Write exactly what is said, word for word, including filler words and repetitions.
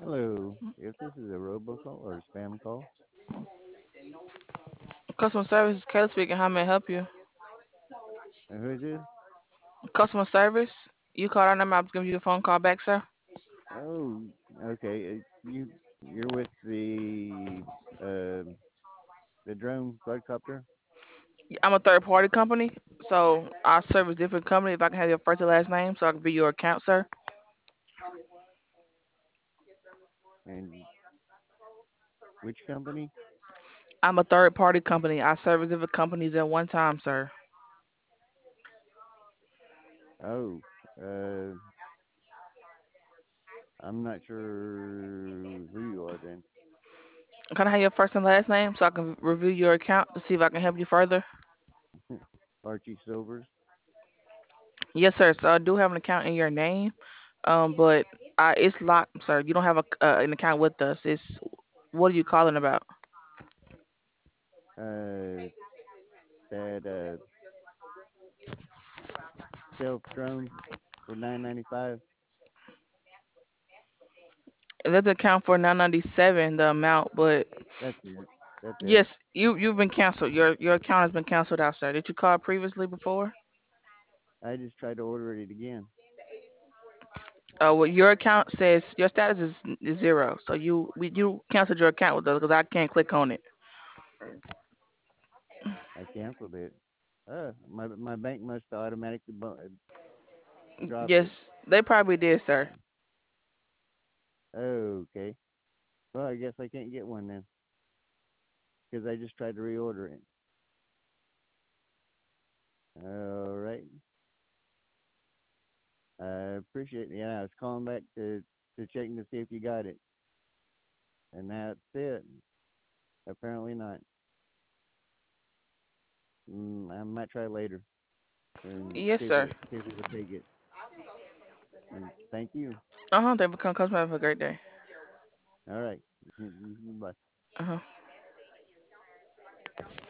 Hello. If this is a robocall or a spam call, Customer service, Kayla speaking. How may I help you? uh, who is this? Customer service, you called our number. I was giving you a phone call back, sir. Oh, okay. Uh, you you're with the uh, the drone quadcopter, I'm a third party company, so I service different company. If I can have your first and last name, so I can view your account, sir. and which company? I'm a third party company. I service different companies at one time, sir. Oh, uh, I'm not sure who you are then. Can I have your first and last name so I can review your account to see if I can help you further? Archie Silvers. Yes, sir. So I do have an account in your name, um, but I, it's locked, sir. You don't have a, uh, an account with us. It's what are you calling about? Uh, that uh stealth drone for nine ninety five. That's account for nine ninety seven the amount, but That's it. That's it. yes, you you've been canceled. Your your account has been canceled out, sir. Did you call previously before? I just tried to order it again. Uh, well, your account says your status is, is zero, so you we you canceled your account with us because I can't click on it. I canceled it. Uh, my my bank must automatically bu- uh, dropped it. Yes, they probably did, sir. Okay. Well, I guess I can't get one then because I just tried to reorder it. All right. I appreciate it. Yeah, I was calling back to to checking to see if you got it, and that's it. Apparently not. Mm, I might try later and Yes, see if sir. it see if it'll take it. And thank you. Uh huh. They become customer. Have a great day. All right. Bye. Uh huh.